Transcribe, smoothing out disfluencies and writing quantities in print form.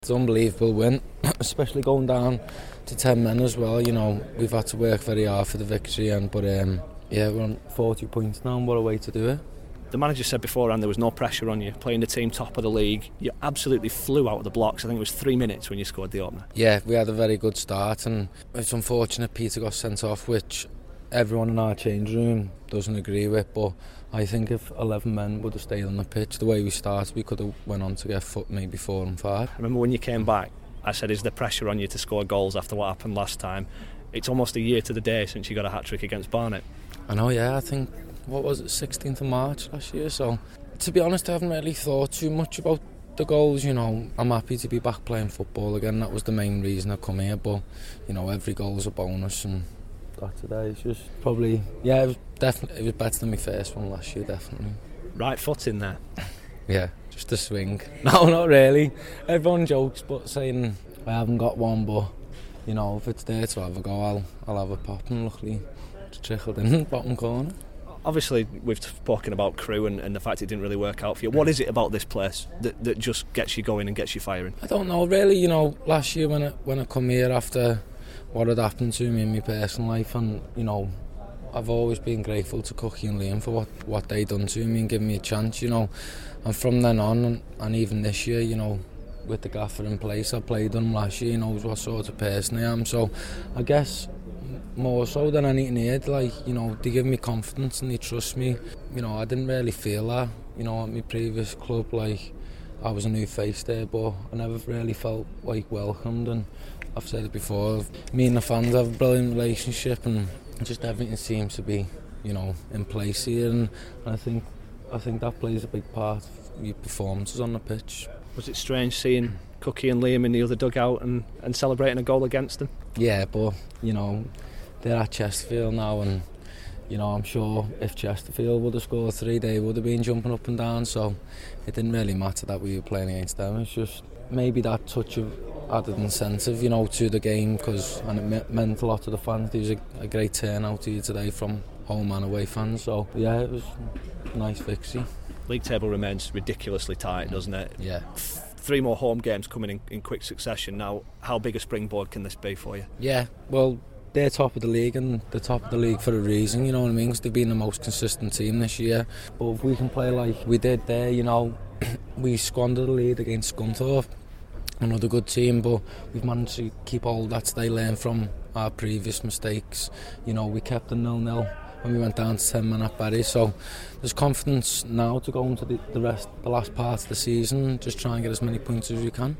It's an unbelievable win, especially going down to 10 men as well. You know, we've had to work very hard for the victory, but we're on 40 points now, and what a way to do it. The manager said beforehand there was no pressure on you, playing the team top of the league. You absolutely flew out of the blocks. I think it was 3 minutes when you scored the opener. Yeah, we had a very good start, and it's unfortunate Peter got sent off, which everyone in our change room doesn't agree with, but I think if 11 men would have stayed on the pitch the way we started, we could have went on to get maybe 4 and 5. I remember when you came back, I said, is there pressure on you to score goals after what happened last time? It's almost a year to the day since you got a hat-trick against Barnet. I know, yeah, I think, 16th of March last year, so to be honest I haven't really thought too much about the goals. You know, I'm happy to be back playing football again. That was the main reason I come here, but you know, every goal is a bonus, and that today is just probably, it was better than my first one last year, definitely. Right foot in there. Yeah, just a swing. No, not really. Everyone jokes but saying I haven't got one, but you know, if it's there to have a go, I'll have a pop, and luckily it's trickled in the bottom corner. Obviously we've spoken about Crewe and the fact it didn't really work out for you. What is it about this place that just gets you going and gets you firing? I don't know really. You know, last year when I come here after what had happened to me in my personal life, and you know, I've always been grateful to Cookie and Liam for what they done to me and giving me a chance, you know. And from then on, and even this year, you know, with the gaffer in place, I played them last year, he knows what sort of person I am. So I guess more so than anything here, like, you know, they give me confidence and they trust me. You know, I didn't really feel that, you know, at my previous club, like I was a new face there, but I never really felt like welcomed. And I've said it before, me and the fans have a brilliant relationship, and just everything seems to be, you know, in place here, and I think that plays a big part of your performances on the pitch. Was it strange seeing Cookie and Liam in the other dugout and celebrating a goal against them? Yeah, but you know, they're at Chesterfield now, and you know, I'm sure if Chesterfield would have scored 3, they would have been jumping up and down, so it didn't really matter that we were playing against them. It's just maybe that touch of added incentive, you know, to the game, and it meant a lot to the fans. There was a great turnout here today from home and away fans, so yeah, it was a nice victory. League table remains ridiculously tight, doesn't it? Yeah. 3 more home games coming in quick succession now. How big a springboard can this be for you? Yeah, well, they're top of the league, and they're top of the league for a reason, you know what I mean, because they've been the most consistent team this year. But if we can play like we did there, you know, we squandered the lead against Scunthorpe, another good team, but we've managed to keep all that today, learn from our previous mistakes. You know, we kept a 0-0 when we went down to 10 men at Barry, so there's confidence now to go into the last part of the season, just try and get as many points as we can.